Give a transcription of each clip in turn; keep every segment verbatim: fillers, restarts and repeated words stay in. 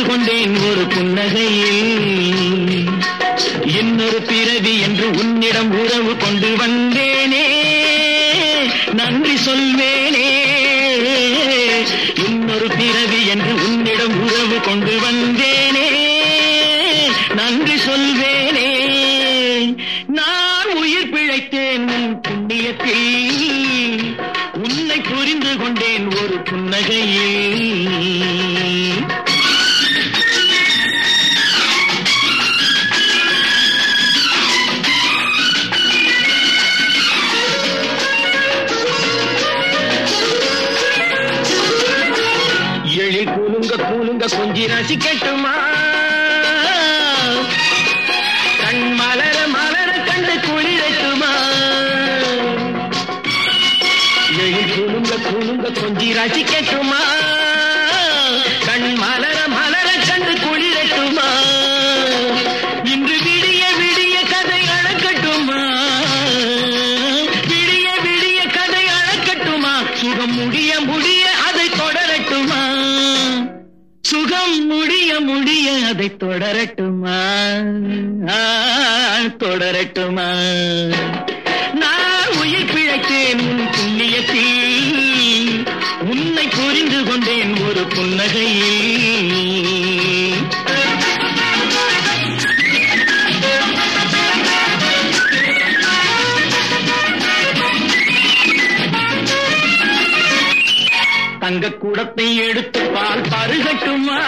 கொண்டேன் ஒரு புன்னகையில். இன்னொரு பிறவி என்று உன்னிடம் உறவு கொண்டு வந்தேனே, நன்றி சொல்வேனே. இன்னொரு பிறவி என்று உன்னிடம் உறவு கொண்டு வந்தேனே, நன்றி சொல்வேனே. நான் உயிர் பிழைத்தேன் உன் புண்ணியத்தில், உன்னை புரிந்து கொண்டேன் ஒரு புன்னகையில். எழில் கூலுங்க கூலுங்க கொஞ்சி ரசிக்கட்டுமா, கண் மலர மலர கண்டு குளிரட்டுமா. எழில் கூலுங்க கூலுங்க கொஞ்சி ரசிக்கட்டுமா, கண் மலர மலர கண்டு குளிரட்டுமா. இன்று விடிய விடிய கதை அழக்கட்டுமா, விடிய விடிய கதை அழக்கட்டுமா. சுகம் முடிய முடிய அதை தொடரட்டுமா, சுகம் முடிய முடிய அதை தொடரட்டுமா, தொடரட்டுமா. நான் உயிர் பிழைத்தேன் உன் புண்ணியத்தில், உன்னை புரிந்து கொண்டேன் ஒரு புன்னகையில். தங்க கூடத்தை எடுத்து பால் பருகட்டுமா,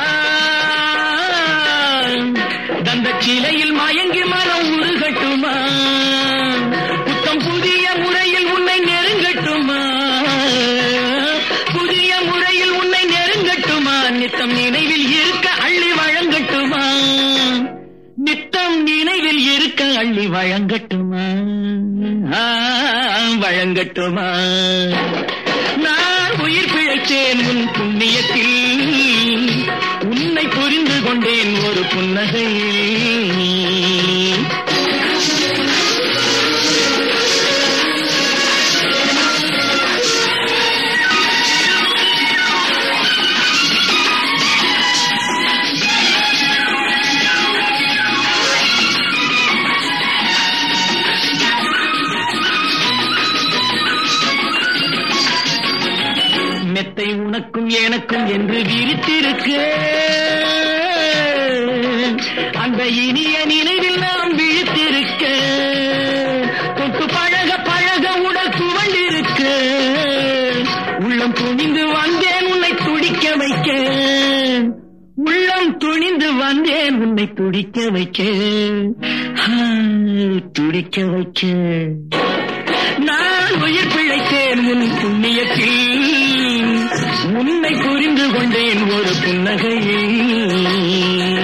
தந்த சிலையில் மயங்கி மனம் உருகட்டுமா. புத்தம் புதிய முறையில் உன்னை நெருங்கட்டுமா, புதிய முறையில் உன்னை நெருங்கட்டுமா. நித்தம் நினைவில் இருக்க அள்ளி வழங்கட்டுமா, நித்தம் நினைவில் இருக்க அள்ளி வழங்கட்டுமா, வழங்கட்டுமா. நான் உயிர் பிழைத்தேன் உன் புண்ணியத்தில், உன்னை புரிந்து கொண்டேன் ஒரு புன்னகையில். மெத்தை உனக்கும் எனக்கும் என்று விரித்திருக்க, அந்த இனிய நினைவில் நாம் விழித்திருக்க. தொட்டு பழக பழக உடல் துவண்டிருக்க, உள்ளம் துணிந்து வந்தேன் உன்னை துடிக்க வைக்க, உள்ளம் துணிந்து வந்தேன் உன்னை துடிக்க வைக்க, துடிக்க வைக்க. நான் உயிர் பிழைத்தேன் உன் புண்ணியத்தில், உன்னை புரிந்து கொண்டேன் ஒரு புன்னகையில்.